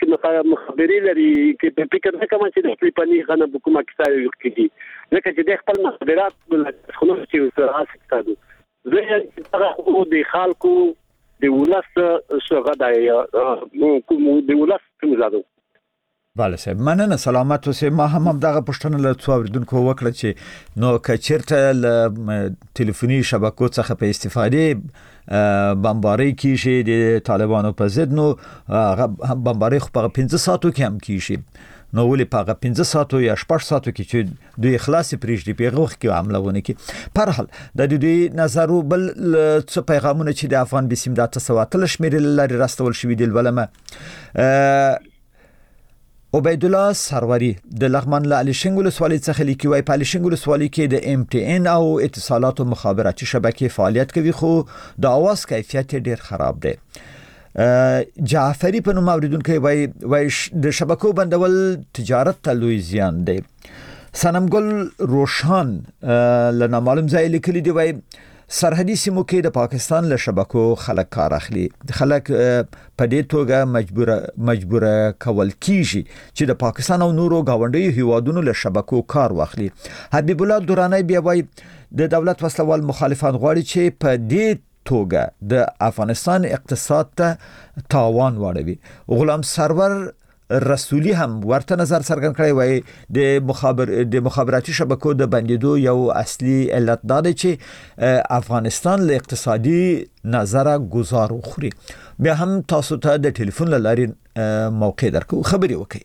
مخبري لري کې فکر نه کوم چې د خپل پني غنه حکومت کې کیږي ځکه چې د خپل مخبرات خلونو چې سره اساسه زه هغه د خلکو د ولست څنګه د کوم د ولست څنګه بله صاحب مننه سلامت اوسئ. ما هم دغه پوښتنه له څو اوریدونکو وکړه چې نو کچیرته له ټلیفوني شبکو څخه په استفاده بمباري کیږي د طالبانو په ضد نو بمباري خو په 15 ساعتو کې هم کیږي نو ولې په 15 ساعتو یا 8 ساعتو کې چې دوی خلاص پریږدي په غوښ کې عملونه کې پر حال د دوی نظر بل څه پیغامونه چې د افغان بسیم د تسواتل شمیرل لري راستول شوی دی ولما عبید الله سروری د لغمان له علي شنګ ولسوالۍ څخه لیکي وای په علي شنګ ولسوالۍ کې د ام ټي ان او اتصالات او مخابراتي شبکې فعالیت کوي خو د اواز کیفیت ډیر خراب دی. جعفری په نوم اوریدونکو وای د شبکو بندول تجارت ته لوی زیان دی. سنمګل روشان له نامعلوم ځای لیکلي دی وای سرحدي سیمو کې د پاکستان له شبکو خلک کار اخلي خلک په دې توګه مجبور کول کیږي چې د پاکستان او نورو گاونډي هیوادونو له شبکو کار واخلي. حبیب الله دورانی بیا وای د دولت وسلوال مخالفان غواړي چې په دې توګه د افغانستان اقتصاد ته تاوان واړوي. غلام سرور رسولی هم ورته نظر څرګند کړی وای د مخابراتي شبکو د بندیدو یو اصلي علت دا دی چې افغانستان له اقتصادي نظره گزار وخوري. بیا هم تاسو ته د ټلیفون لارې موقع درکو خبري وکړئ.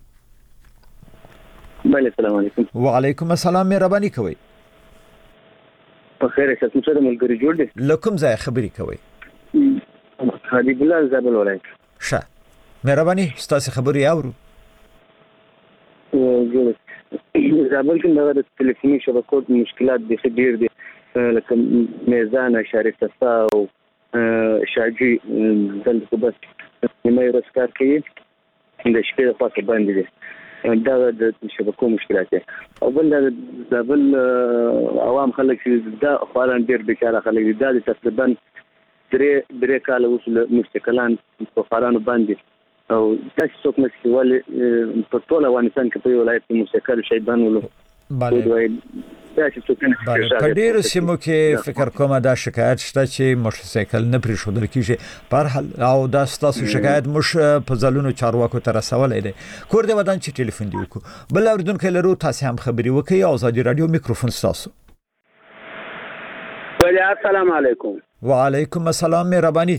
بله السلام علیکم. وعلیکم السلام مهرباني کوئ. په خیر شه څه د ملګری جوړ دي لکم ځای خبري کوئ. حبیب الله زابل ولایت شه مهرباني ستاسو خبري اورو. زابل کې د ټلیفوني شبکو مشکلات د ډیر دي لکه میزان شریف تسا او شاجي دلته بس نیمه ورځ کار کوي د شپې په خاطر باندې دي دا د شبکو مشکلات دي او بل د زابل عوام خلک چې دا خوران ډیر بیکاره خلک دي دا تقریبا درې کال وسله مستقلان په خورانو باندې او تاسو څوک نشئ ولې په ټول افغانستان کې په ولایت کې مستقل شیبان ولو په ډیرو سیمو کې فکر کوم دا شکایت شته چې موټرسایکل نه پرې ښودل کیږي پر حال او دا ستاسو شکایت مش په ځلونو چارواکو ته رسولای دی. کور د ودان چې ټلیفون دی وکړو بل اوریدونکو لرو تاسو هم خبري وکړئ. آزادي رادیو میکروفون تاسو. السلام علیکم. وعلیکم السلام مهرباني.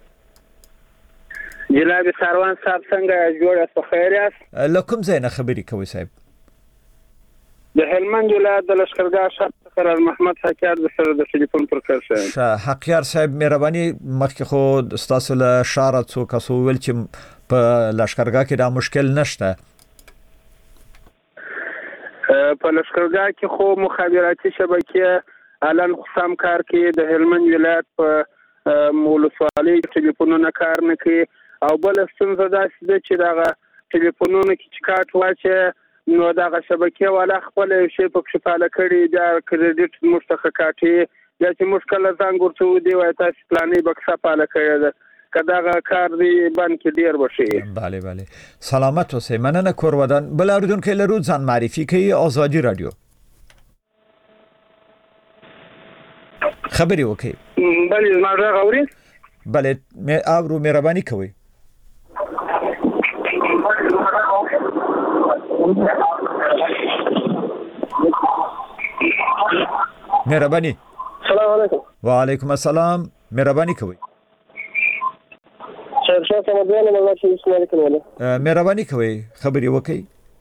جناب سروان صاحب څنګه جوړ است خیر یاست؟ لکم زینه خبري کوي صاحب. د هلمند ولایت د لشکرګاه شاه قرار محمد حکیار د سره د ټلیفون پر کار شه. حکیار صاحب مهرباني مخکې خو تاسو له شاره څوک اسو ول چې په لشکرګاه کې دا مشکل نشته. په لشکرګاه کې خو مخابراتي شبکې الان خصام کار کوي د هلمند ولایت په مولوسوالي ټلیفونونه کار نه کوي او بل څنګه دا چې دا ټلیفونونه کې کارت واچي نو دا شبکې والا خپل شی په شپاله کړي دا کریډټ مشتخه کاټي یا چې مشکل زنګ ورته دی وای تاسو پلانې بکسه پاله کړی کدا کار دی باندې ډیر وشي. bale سلامت اوسئ. مننه کور ودان بل اوریدونکو لرو ځان معرفي کوي. آزادي رادیو خبري وکړئ. بله ما غوړي بله اورو مهرباني کوي. مهرباني. السلام علیکم. وعلیکم السلام مهرباني کوي. شاه سمدان الله چې اسلام کوله. مهرباني کوي خبري وکړئ.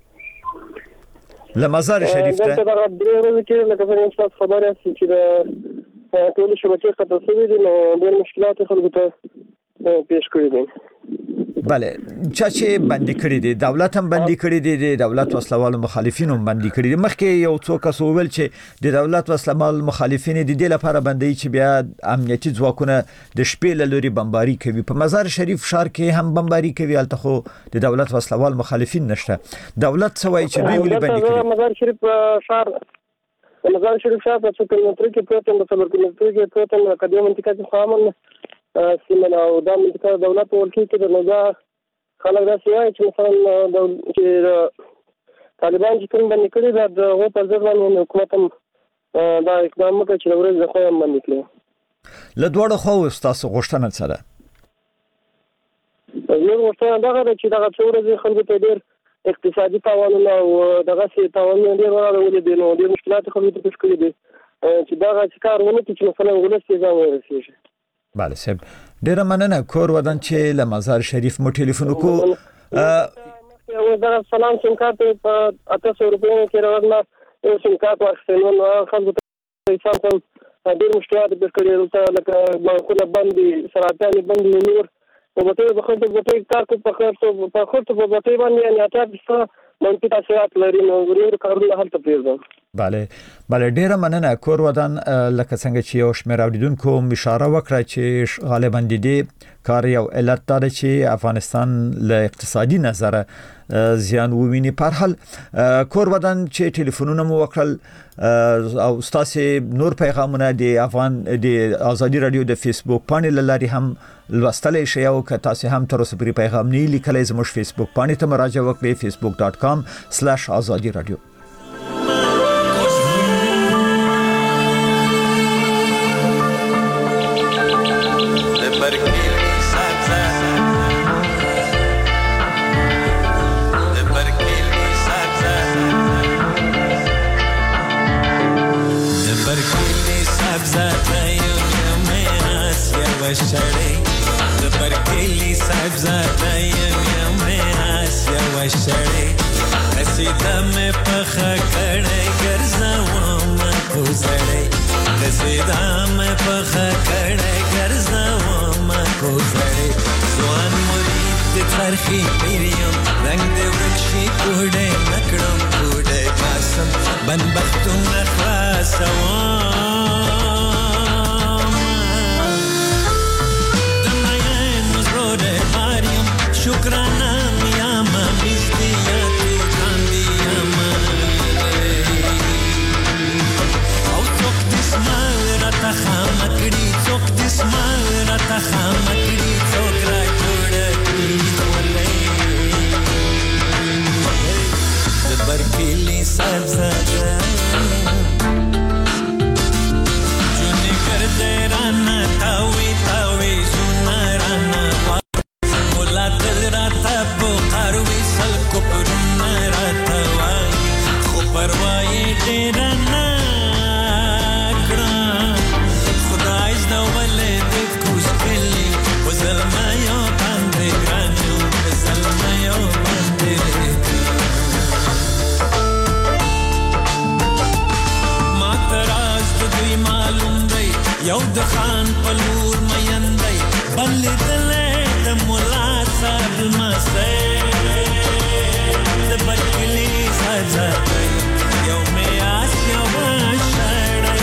لمزار شریف ته دا درې ورځې کې لکه څنګه تاسو خبره یاست چې د ټول شبکې خطر شوی دي نو ډېر مشکلات خلکو ته پیش کړی دي. بله چې باندې کړی دي دولت هم باندې کړی دي دولت وسلوال مخالفین هم باندې کړی دي. مخکې یو څوک اسول چې د دولت وسلوال مخالفین دي د لپاره باندې چې بیا امنیتي ځواکونه د شپې له لوري بمباري کوي. په مزار شریف ښار کې هم بمباري کوي. الته خو د دولت وسلوال مخالفین نشته. دولت سوای چې دوی ولې باندې کړی. مزار شریف ښار مزار شریف ښار په 2 کیلومتر کې پروت دی. په 4 کیلومتر کې پروت دی. قدیم منطقه کې خامل سیمه او د منطقه دولت ورکی کې د نوګه خلک دا سوای چې مثلا چې طالبان چې کوم باندې کړی دا هغه په ځای باندې حکومت هم دا اقدام وکړي چې ورځ خو هم باندې کړی له دوړو خو تاسو غوښتنه سره یو غوښتنه دا ده چې دا څورځي خلکو ته ډېر اقتصادي تاوانونه او دغه سي تاوانونه ډېر ورغلي دي نو ډېر مشکلات خلکو ته پیښ کړي دي چې دا کار ونه چې مثلا ولس یې ځان ورسیږي. بله صاحب ډېر مننه کور ودان چې له مزار شریف مو ټلیفون کو دا سلام سم کارت په 800 روپیو کې راغله یو سم کارت واخیستل نو خلکو ته حساب ډېر مشکلات پیښ کړي لکه بانکونه بندي سراتاني بندي نور په بټي په خپل بټي کار کو په خپل په بټي باندې نه اته څه منفي تاثیرات لري نو ورور کارونه هلته پیژنم. بله ډیره مننه کور ودان لکه څنګه چې یو شمېر اوریدونکو اشاره وکړه چې غالبا د دې کار یو علت دا چې افغانستان له اقتصادي نظره زیان وویني. په هر حال کور ودان چې ټلیفونونه مو وکړل او تاسو نور پیغامونه د ازادي رادیو د فیسبوک باندې لاري هم لوستلې شي او که تاسو هم تر اوسه پرې پیغام نه لیکلای زموږ فیسبوک باندې ته مراجعه وکړئ facebook.com/azadi radio. ترخی پیریم رنگ دے ورکشی کوڑے نکڑم کوڑے باسم بن بختم نخواسوام دمائن مزرور ماریم شکرانا میاما میزدیاتی کاندیاما او چوک دسمال راتا خامکڑی چوک دسمال راتا خامکڑی چوک را جوڑا برکیلی سبزاده جونی کرده رانا تاوی تاوی زونا رانا مولا دل راتا بو قاروی سلکو پرونا راتا وای خو پروای دیرانا کران خدای زدو ولی دی کوز کلی و ظلمایو بانده گرانیو ظلمایو بانده یو د خان پلور میندای بلې دلې د مولا صاحب مسته د برکلی سزا یو می آس یو شړې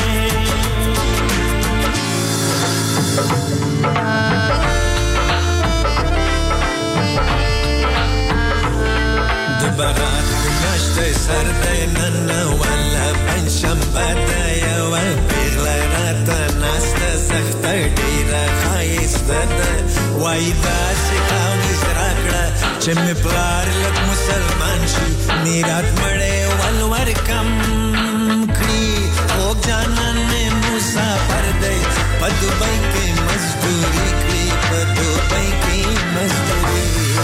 د برات نشته سر دې نن ولا پنځشنبه ده یو پیغلرات سخته ډیره خایسته ده وای داسې کاوي زراکړه چې مې پلار لک مسلمان شي میرات مړې ولور کم کړي خوږ جانان مې مسافر دی په دوبۍ کې مزدوري کړي په دوبۍ کې مزدوري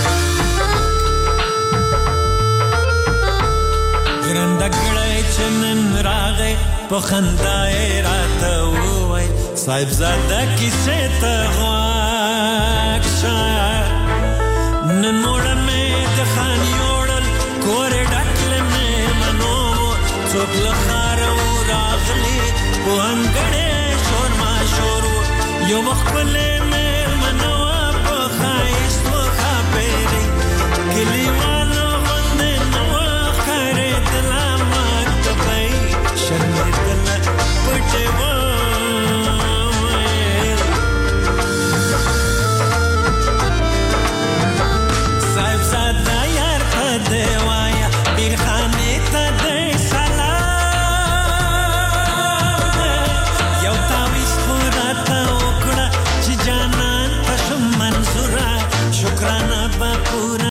ګرنده کړی چې نن راغی په خندا یې راته وویل صاحب زاده کیسې ته غواږ شه نن موړه مې د خان یوړل کورې ډکله مې منو څوک له ښاره راغلي په انګړې شور ماشور یو مخ پلې